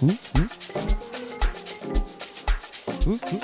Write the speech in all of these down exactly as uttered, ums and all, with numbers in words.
Ooh, ooh. Ooh, ooh.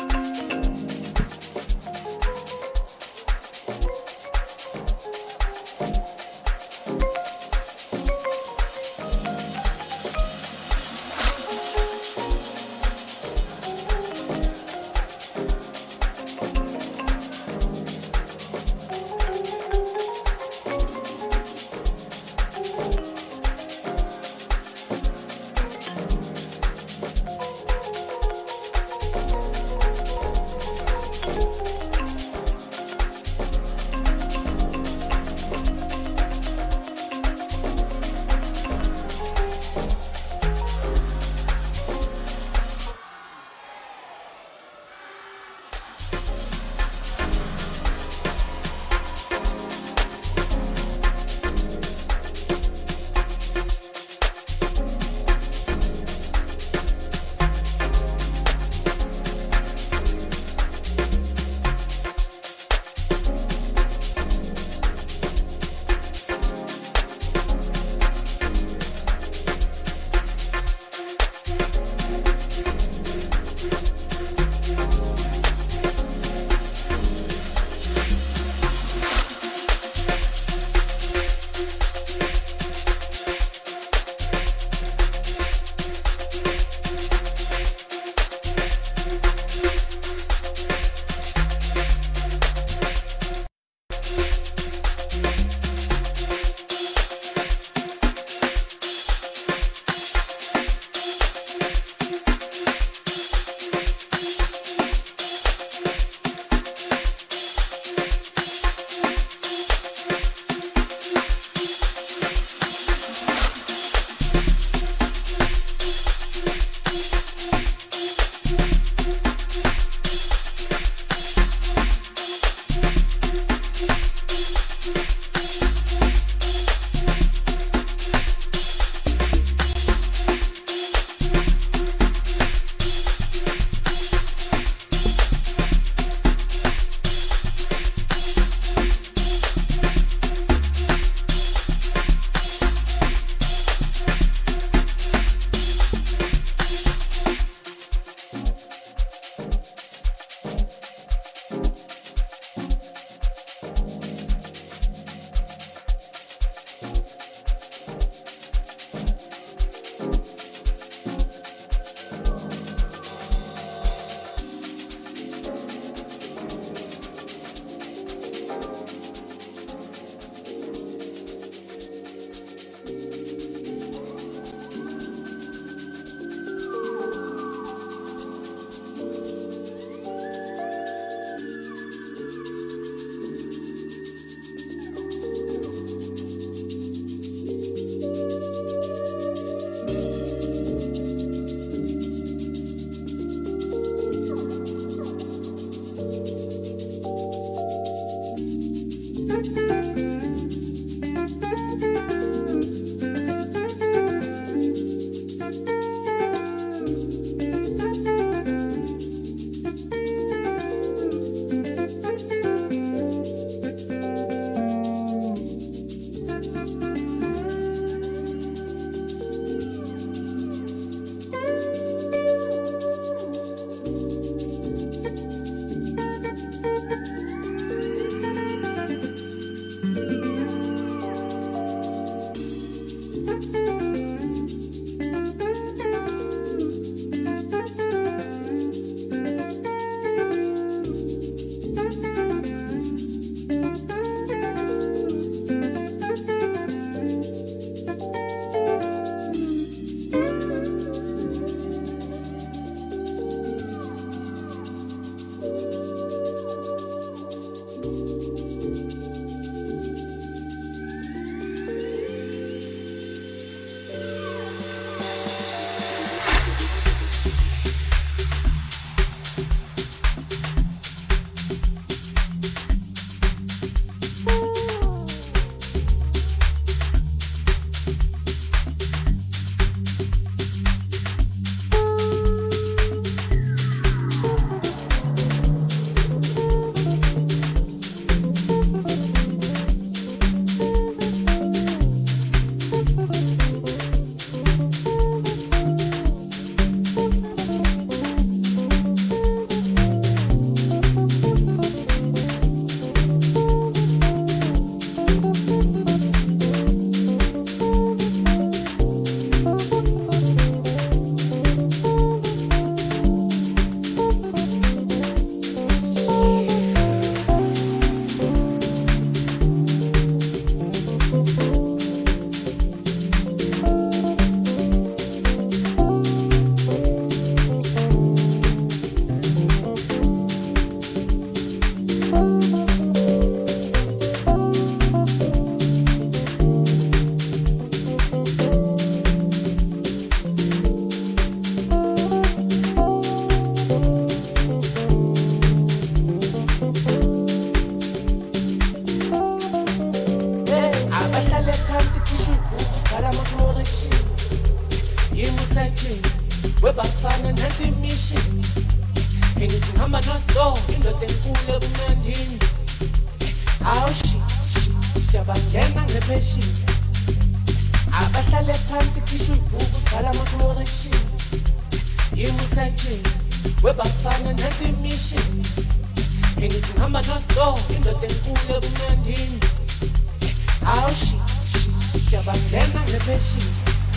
webafana nathi imishini engithi ngihamba nodo indoda enkulu ebumnandini hawu shi shi siyabangena ngepheshini abahlale phansi kisho ibhuku sibhala ama-correction yimusajini webafana nathi imishini engithi ngihamba nodo indoda enkulu ebumnandini hawu shi shi siyabangena ngepheshini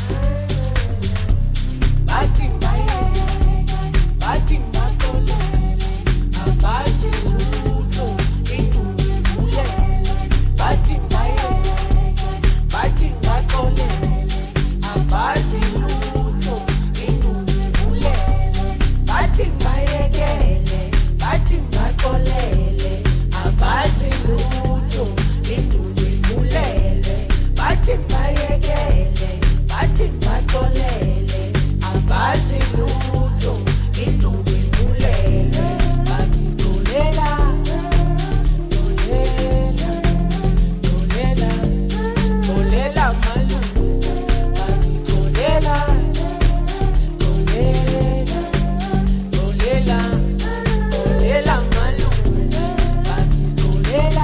bathi baye bathi batole abathi lutho induli kulele bathi baye bathi batole abathi lutho induli kulele bathi bayekele bathi batolele abathi lutho induli kulele bathi bayekele bathi batolele abathi lutho induli kulele bathi tolela tolela tolela tolela malu bathi tolela tolela tolela tolela malu bathi tolela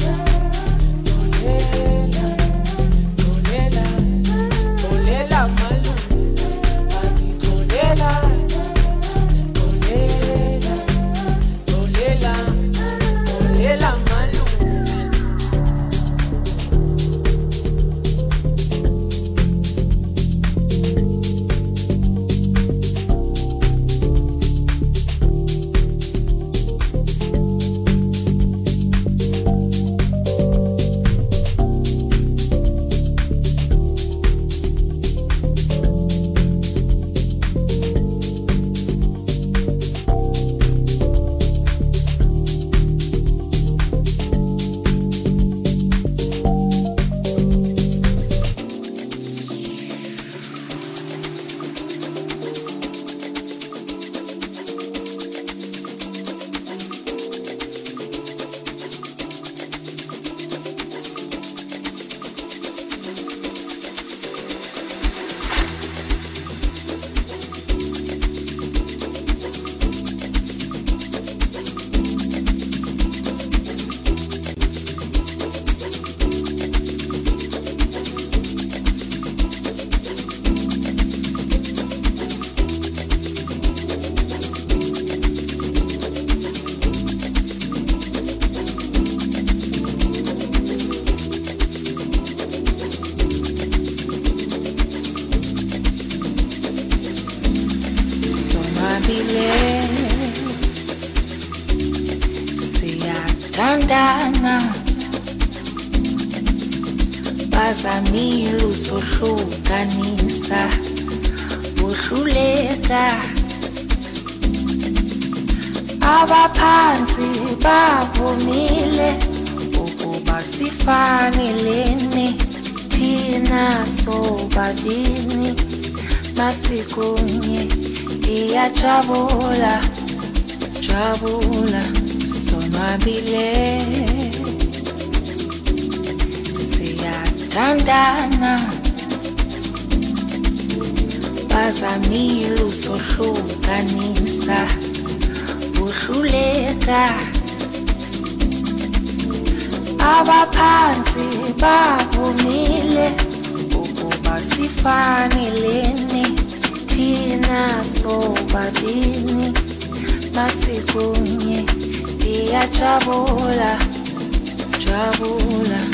tolela tolela tolela malu bathi tolela tolela tolela tolela malu siyathandana bazamile usohlukanisa uhluleka abaphansi bavumile ukuba sifanelene thina sobabini masikunye iyajabula jabula sonwabile siyathandana bazamile usohlukanisa uhluleka abaphansi bavumile ukuba sifanelene thina sobabini masikunye iyajabula jabula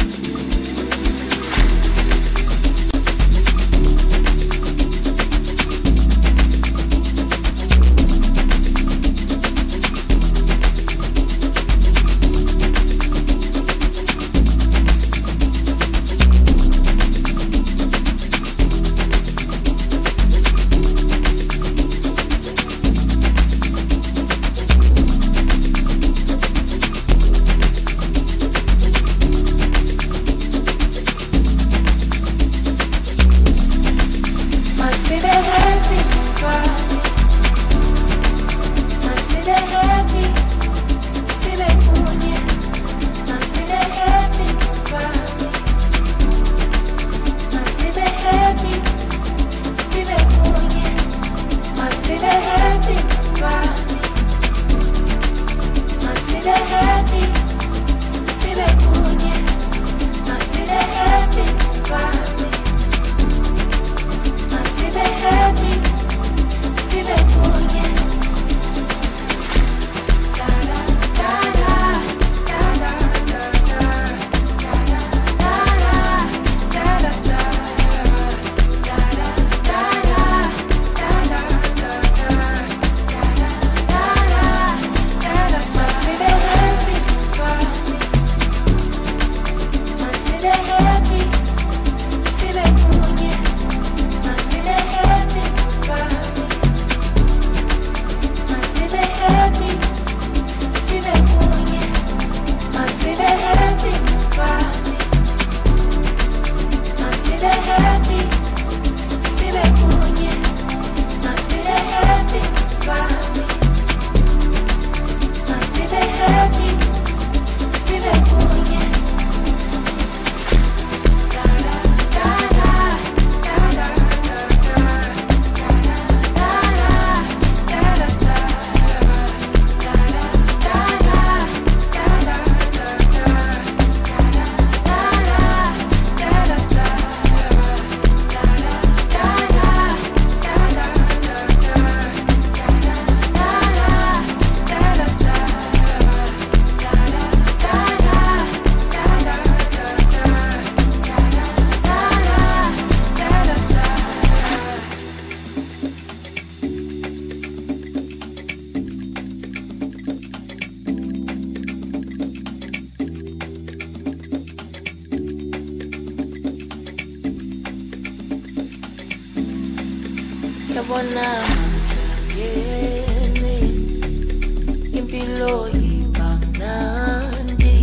uyabona mahlangene impilo ibamnandi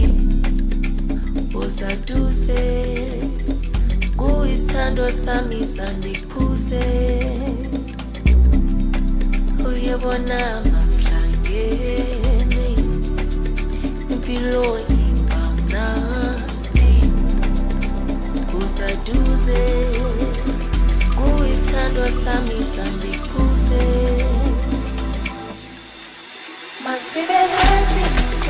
uzaduze kuyisithando sami sandikhuze uyabona mahlangene impilo ibamnandi uzaduze kuyisithando sami sandikhuze masibe happy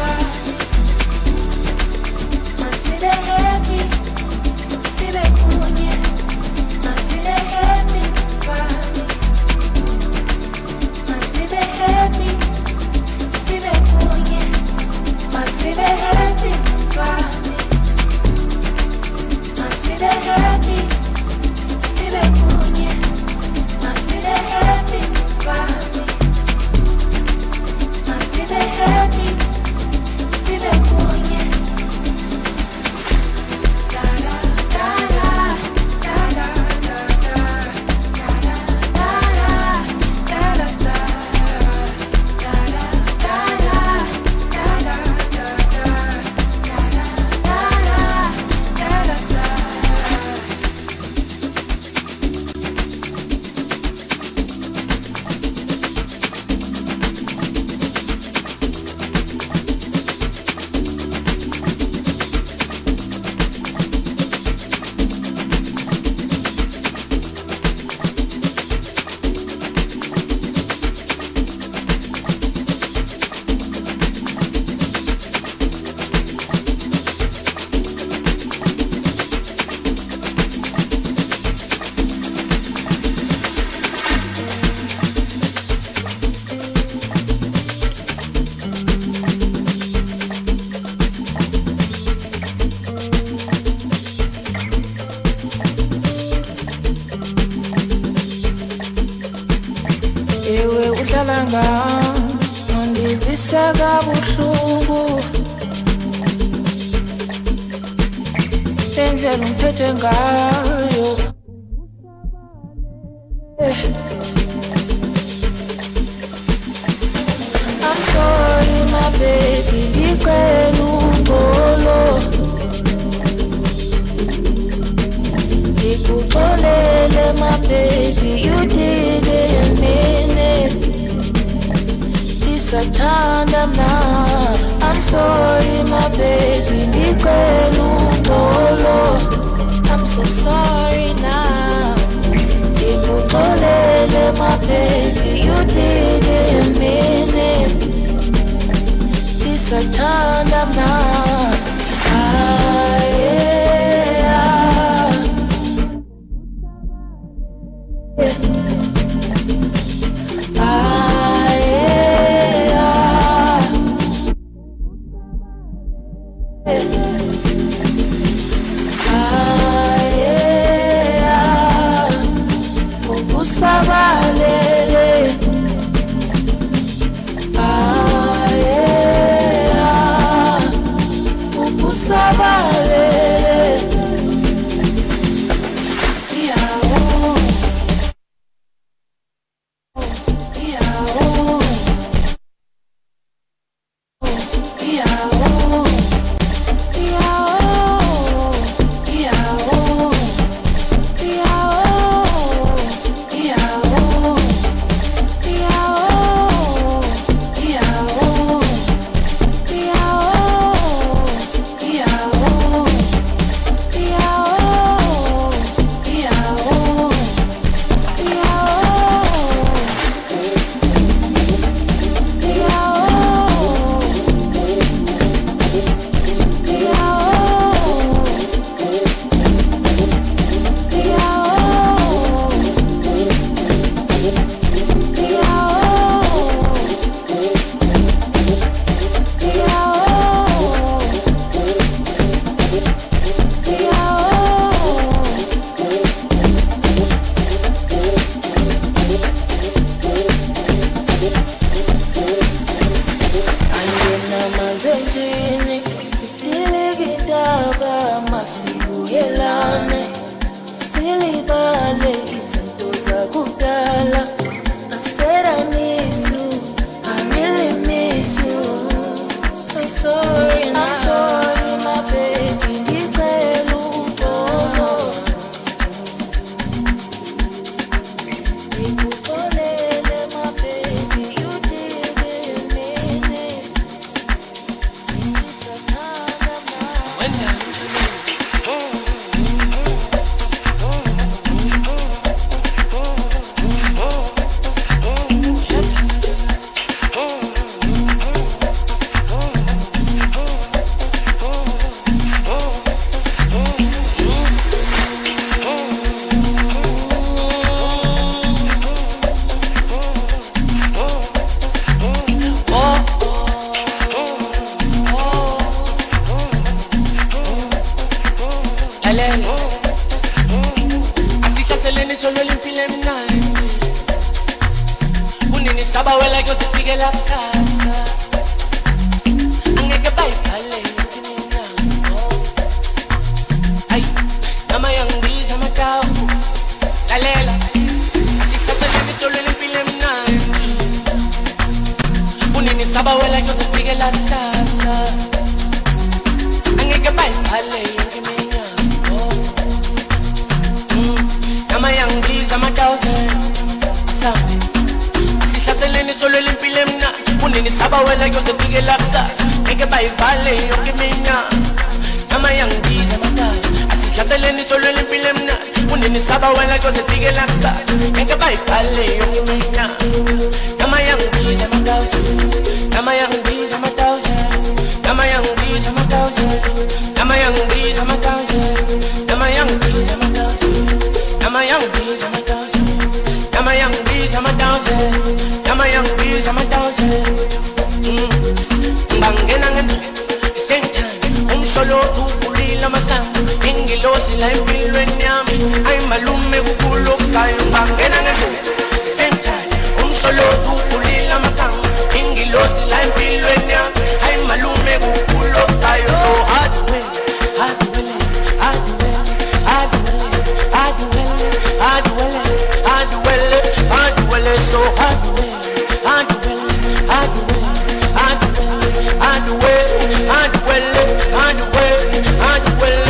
masibe happy sibe kunye masibe happy masibe happy sibe kunye masibe happy masibe happy sibe kunye masibe happy masibe happy sibe kunye da da da da da da Saka buhlungu Lendlela umphethe ngayo I'm sorry my baby ngicela ungolo Ngikuxolele my baby you didn't mean it Sathanda na I'm sorry my baby ngicela ungolo I'm so sorry now Ngikuxolele my baby you didn't mean it Sathanda na ah yeah Asihlaseleni solo limpile mnandi unini sabawela kuyozifike la kusasa angeke bayibhale yonke iminyango ayi nama yangibiza amatawu lalela asihlaseleni solo limpile mnandi unini sabawela kuyozifike la kusasa angeke bayibhale yonke iminyango Nama young bees, I'm a thousand. Something. Asihlaseleni solo limpile mna. Unini sabawela kuyozifike la kusasa. Ngeke bayivale yonke iminyaka. Nama young bees, I'm a thousand. Asihlaseleni solo limpile mna. Unini sabawela kuyozifike la kusasa. Ngeke bayivale yonke iminyaka. Nama young bees, I'm a thousand. Nama young bees, I'm a thousand. Nama young bees, I'm a thousand. Nama young bees, I'm a thousand. Nama young bees, I'm a thousand. Nama young bees, I'm a thousand. Nama young bees, I'm a thousand. Nama young bees, I'm a thousand. Bangena ngento, same time. Umsholo ukulila masango. Ingilosi la impilweni yami. Ay malume kukulo kusayo. Bangena ngento, same time. Umsholo ukulila masango. Ingilosi la impilweni yami. Ay malume kukulo kusayo. So hard to win, hard to win, hard to win, hard to win. I do well, I do well, I do well, I do well, so I do well, I do well, I do well, I do well, I do well, I do well, I do well, I do well.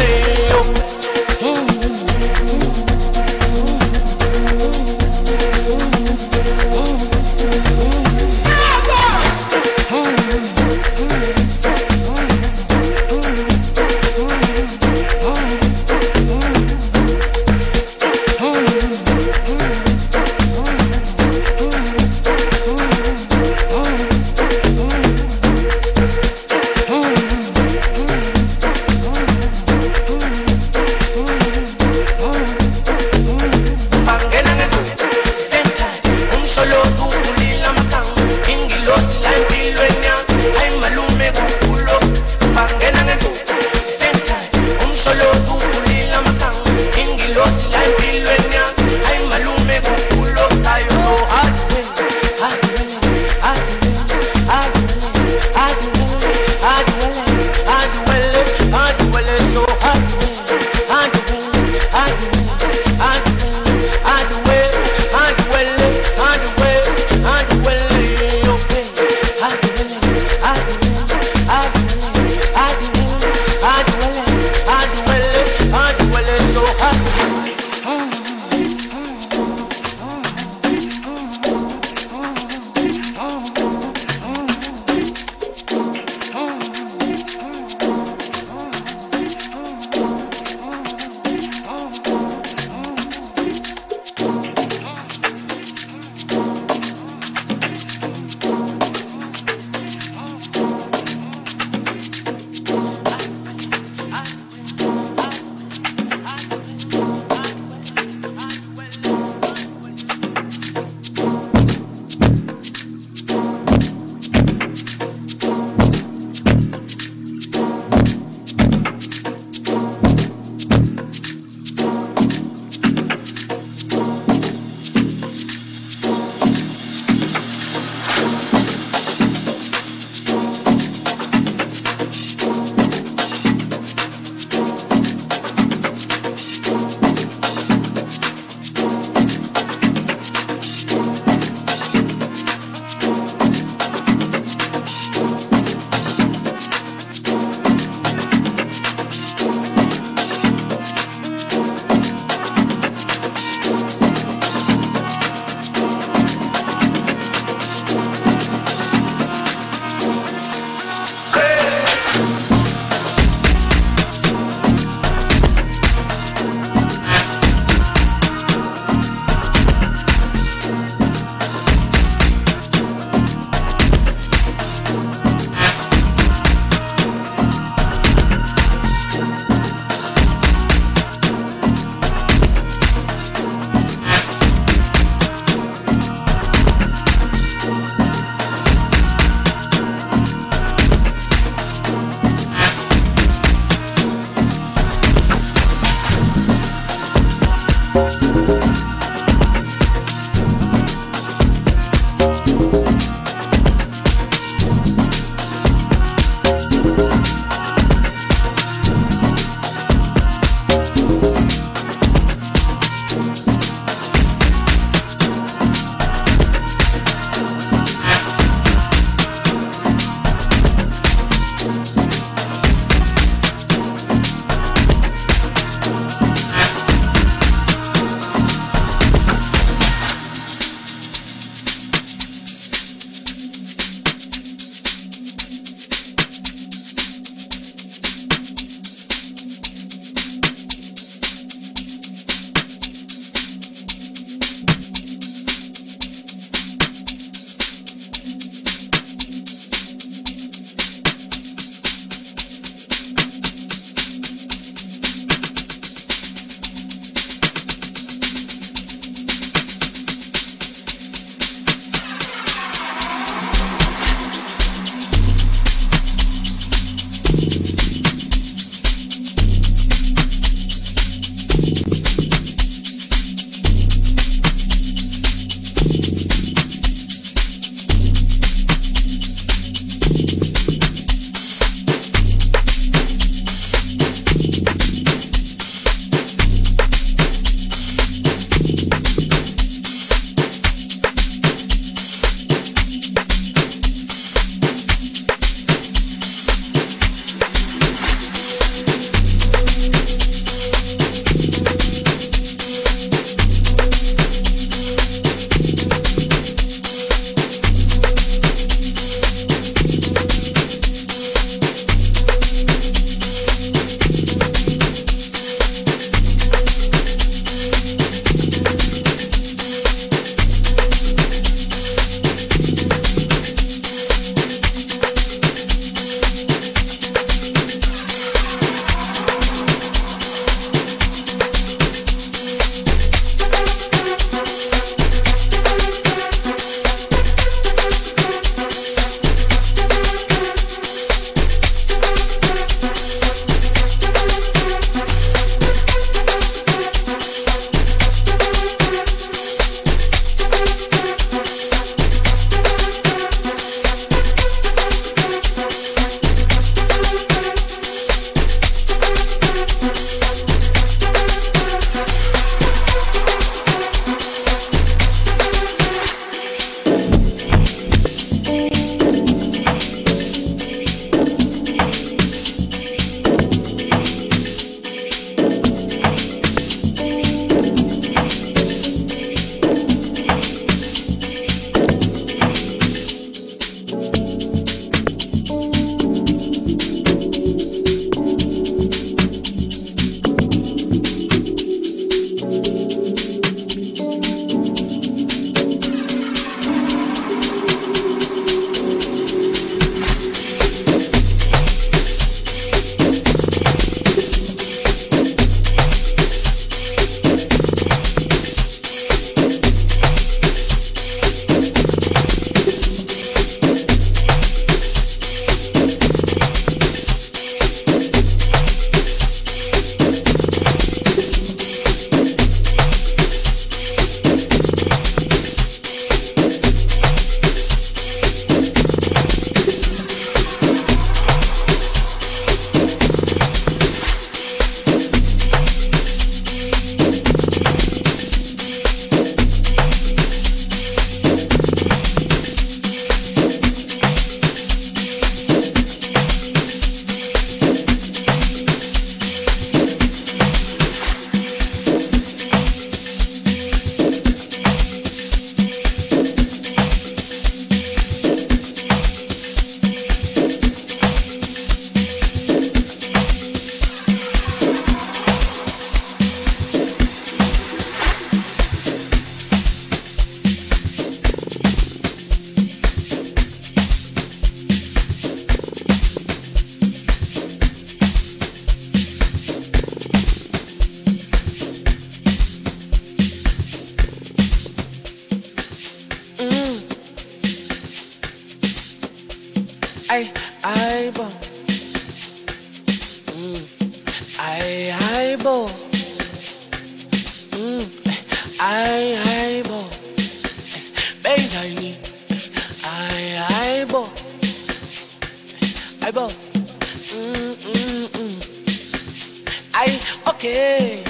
Ay, ay, bo. Benjamin. Ay, ay, bo. Ay, bo. Mm, mm, mm. Ay, okay.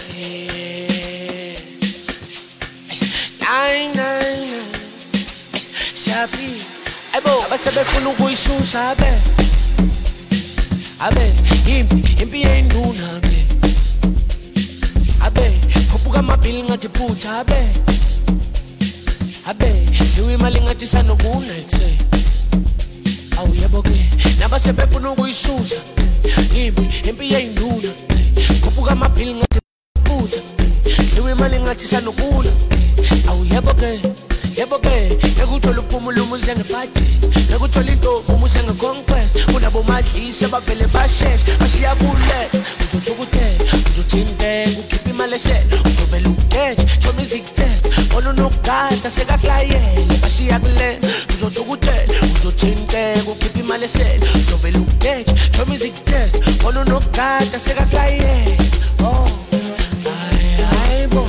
Nine, nine, nine. Siyapi. Ay, bo. Abasabe funa ukuyishusha, abe. Abe, impi, impi yenduna, abe. Abe, khuphuka amabhili ngathi phutha, abe. Abe, siwe imali ngathi sanokuna ekuse. Awu yebo ke, nabasebefuna ukuyishusha. Impi, impi yenduna. Khuphuka amabhili ngathi phutha. Siwe imali ngathi sanokuna. Awu yebo ke. Yebo ke, ekuthola uphumulo umuze ngebudget, ekuthola into umuze ngeconquest, kunabo madlisi abavele bashesh, bashiya kule, uzothukuthe, uzothinte, ukhipha imali esele, uzobela ukeje, show music test, bona unokugada sekaklayele, bashiya kule, uzothukuthe, uzothinte, ukhipha imali esele, uzobela ukeje, show music test, bona unokugada sekaklayele. Oh, ay ay bo.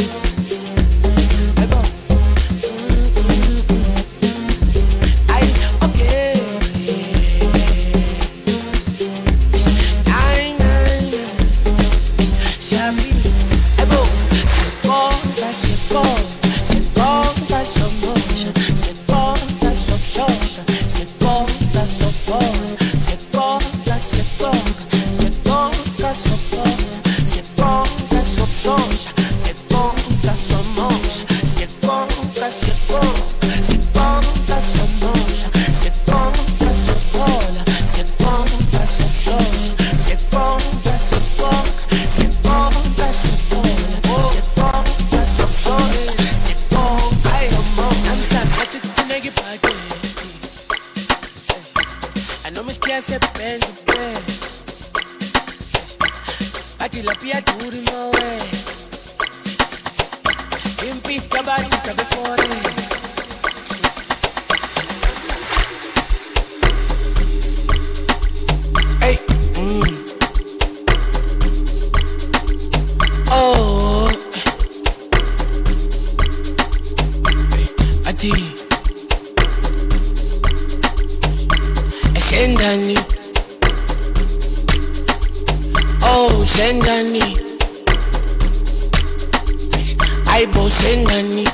Sendani, oh Sendani, I bo Sendani.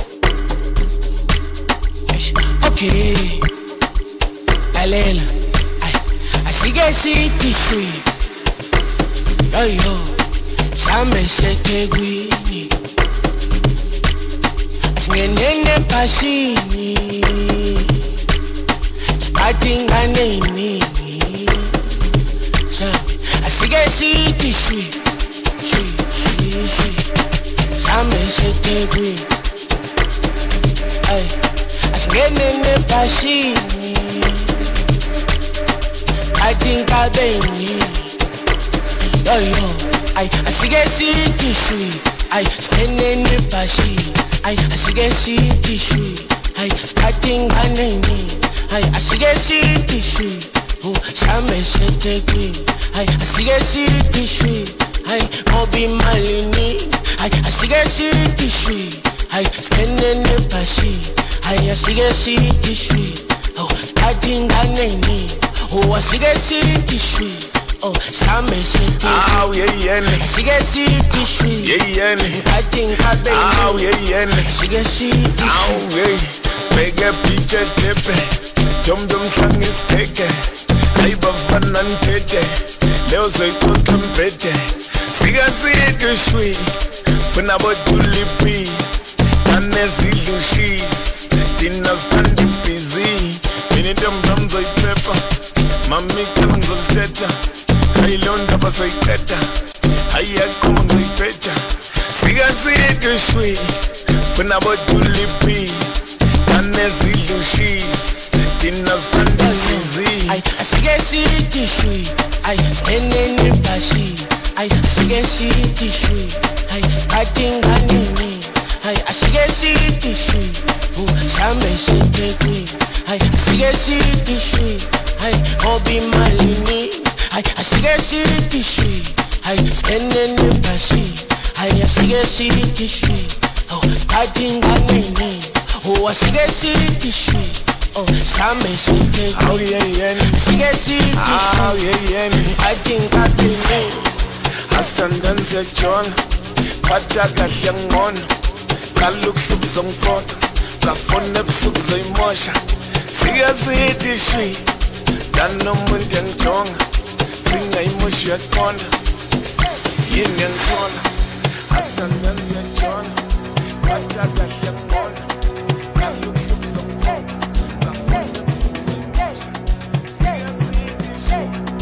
Okay, Alela, I I see get city sweet. Yo yo, Same sete gwini, Asngenene pasini. Atinga nini Sabi Asige siti shui Shui, shui, shui Same sete gwi Ay Asgenene pashini Atinga beni Yo yo Ay Asige siti shui Ay Asgenene pashini Ay Asige siti shui Ay Atinga nini Ay, asige siti shui, oh, Same sete green. Ay, asige siti shui, ay, mobi malini. Ay, asige siti shui, ay, skenene pashi. Ay, asige siti shui, oh, starting ganeni. Oh, asige siti shui, oh, Same sete green. Ah, yeah, yeah. Asige siti shui, yeah, yeah. starting ganeni. Ah, yeah, yeah. Asige siti shui, ah, yeah. Spege piche tepe. Jom jom shangi speke Ay bafana ntete Leo soy kuta mpete Siga siye shui Funa botuli peace Kane zilu shiz Dina standi busy Mini dem dam zoy pepa Mami kan zol teta Ay leon dapa soy teta Ay akong zoy pecha Siga siye shui Funa botuli peace Kane zilu shiz Dina standi busy Ay, asige siti shui Ay, skenene pashi Ay, asige siti shui Ay, starting ganini Ay, asige siti shui Oh, Same sete green Ay, asige siti shui Ay, mobi malini Ay, asige siti shui Ay, skenene pashi Ay, asige siti shui Starting ganini, oh sige siti shi, oh sambe siti, oh yeah yeah, sige siti shi, oh yeah yeah, starting ganini, asandan se John, kata kasyangon, kaluk sub zongpot, kafone sub zoimosha, sige siti shi, dan nomun yang John, singa imosha kon, yin yang John, asandan se John. Kata kasyangon, kaluk sub zongpot, kafone sub zoimosha, sige siti shi.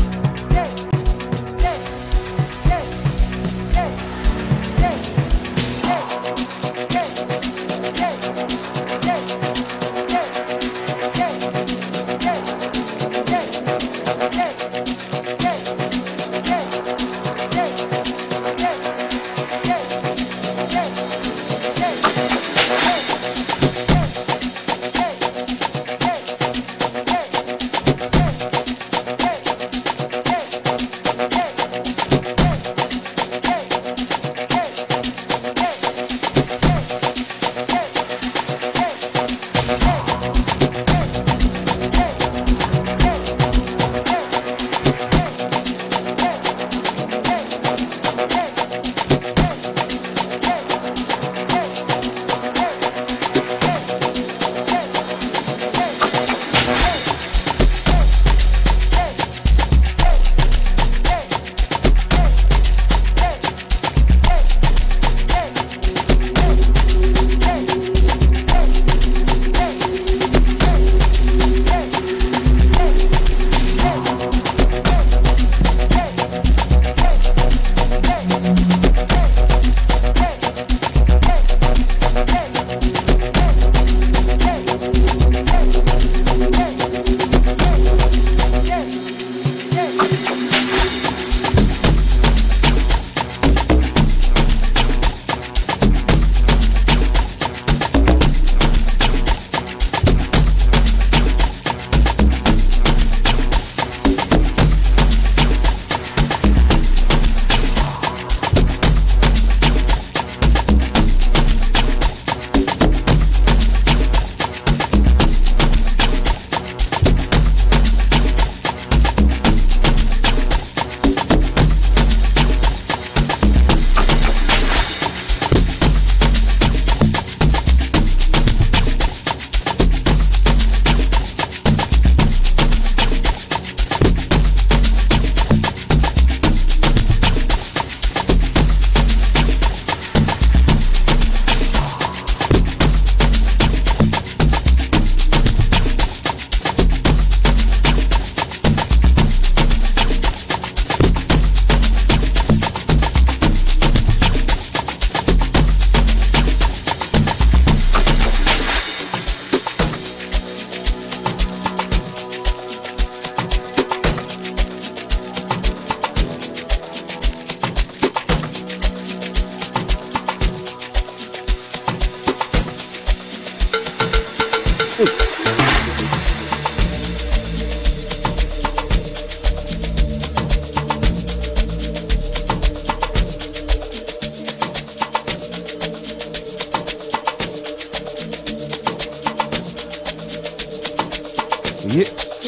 Yeah.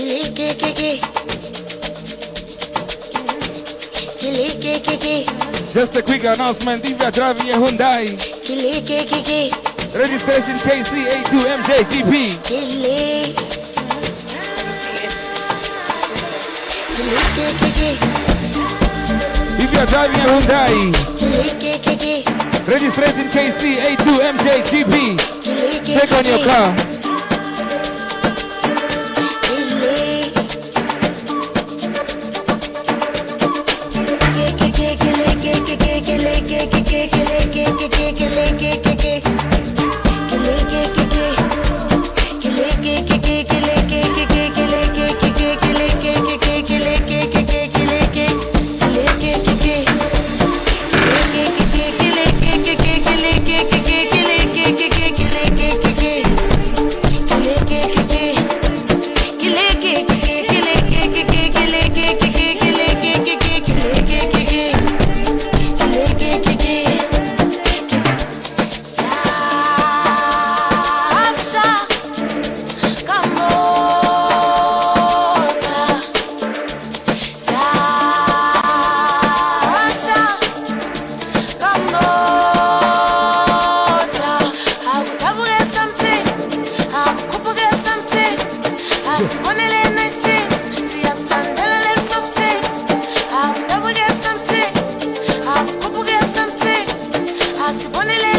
Just a quick announcement, if you are driving a Hyundai, registration K C A two M J G P. If you are driving a Hyundai, registration K C A two M J G P. Check on your car. asibonele